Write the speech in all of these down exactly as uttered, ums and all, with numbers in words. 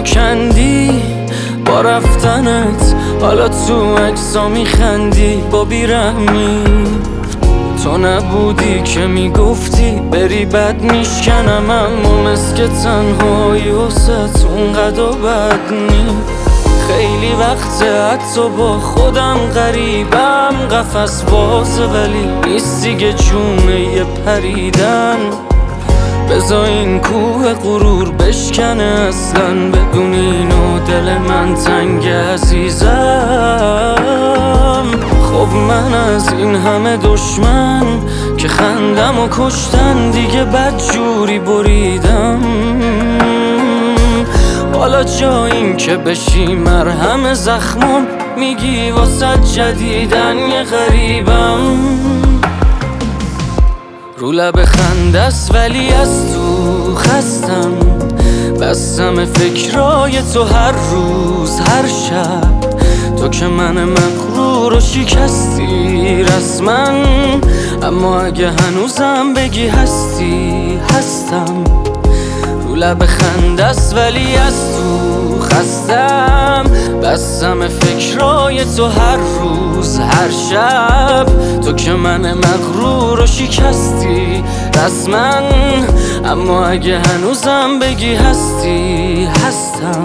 منو کندی با رفتنت، حالا تو عکسا میخندی با بیرحمی. تو نبودی که میگفتی بری بد میشکنم، اما مسک تنهایی وسط اونقدر بد نی. خیلی وقته حتی با خودم غریبم، قفس بازه ولی نیست دیگه جونه یه پریدن. بذار این کوه غرور بشکنه اصلا، بدون اینو دل من تنگ عزیزم. خب من از این همه دشمن که خندم و کشتن دیگه بدجوری بریدم. حالا جا این که بشی مرهم زخمم، میگی واسه جدیدن یه غریبم. رو لب خندست ولی از تو خستم، بستم فکرای تو هر روز هر شب. تو که من مغرور و شکستی رسما، اما اگه هنوزم بگی هستی هستم. رو لب خندست ولی از تو خستم، بستم فکرای تو هر روز هر شب. تو که من مغرور و شکستی رسما، اما اگه هنوزم بگی هستی هستم.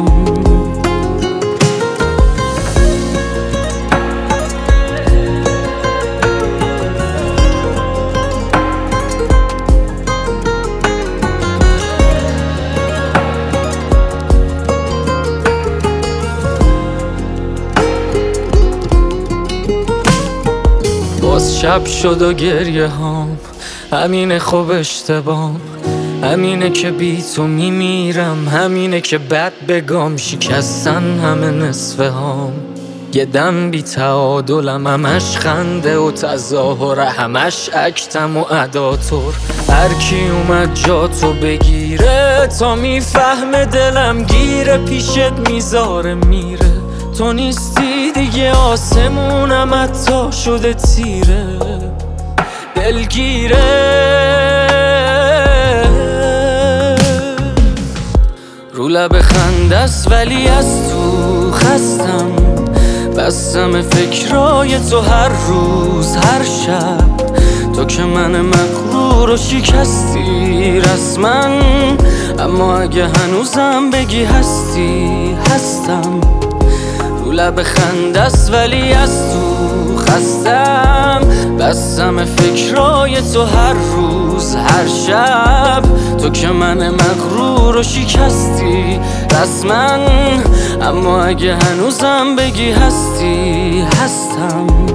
باز شب شد و گریه هام، همینه خوب اشتبام، همینه که بی تو میمیرم، همینه که بد بگم شکستن همه نصفه هام. یه دم بی تعادلم، همش خنده و تظاهره، همش اکتم و اداتور. هر کی اومد جا تو بگیره، تا میفهمه دلم گیره، پیشت میذاره میره. تو نیستی دیگه آسمونم حتی شده تیره، دلگیره. رو لب خندست ولی از تو خستم، بستم فکرای تو هر روز هر شب. تو که من مغرور و شکستی رسما، اما اگه هنوزم بگی هستی هستم. رو لب خندست ولی از تو خستم، بستم فکرای تو هر روز هر شب. تو که من مغرور و شکستی رسما، اما اگه هنوزم بگی هستی هستم.